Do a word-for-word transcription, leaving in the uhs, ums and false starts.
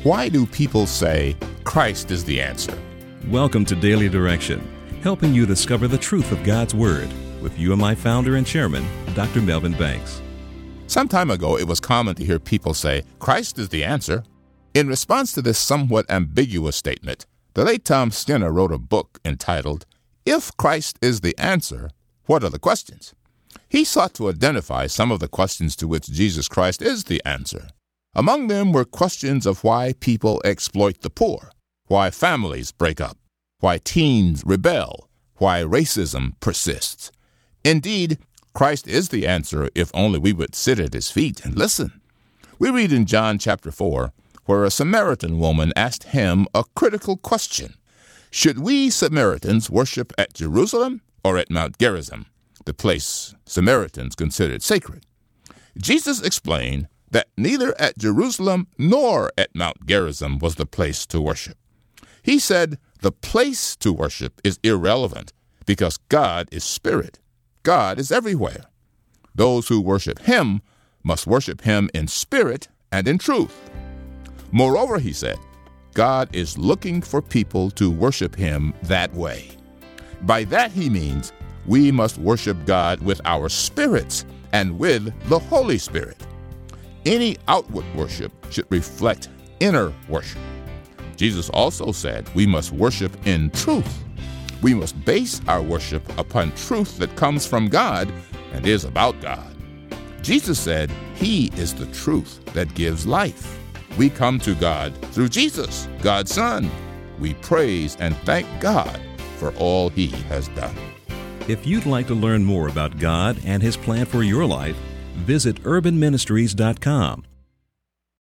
Why do people say Christ is the answer? Welcome to Daily Direction, helping you discover the truth of God's Word with U M I founder and chairman, Doctor Melvin Banks. Some time ago, it was common to hear people say, Christ is the answer. In response to this somewhat ambiguous statement, the late Tom Skinner wrote a book entitled, If Christ is the Answer, What Are the Questions? He sought to identify some of the questions to which Jesus Christ is the answer. Among them were questions of why people exploit the poor, why families break up, why teens rebel, why racism persists. Indeed, Christ is the answer if only we would sit at his feet and listen. We read in John chapter four, where a Samaritan woman asked him a critical question. Should we Samaritans worship at Jerusalem or at Mount Gerizim, the place Samaritans considered sacred? Jesus explained that neither at Jerusalem nor at Mount Gerizim was the place to worship. He said the place to worship is irrelevant because God is spirit. God is everywhere. Those who worship him must worship him in spirit and in truth. Moreover, he said, God is looking for people to worship him that way. By that he means we must worship God with our spirits and with the Holy Spirit. Any outward worship should reflect inner worship. Jesus also said we must worship in truth. We must base our worship upon truth that comes from God and is about God. Jesus said he is the truth that gives life. We come to God through Jesus, God's Son. We praise and thank God for all he has done. If you'd like to learn more about God and his plan for your life, visit urban ministries dot com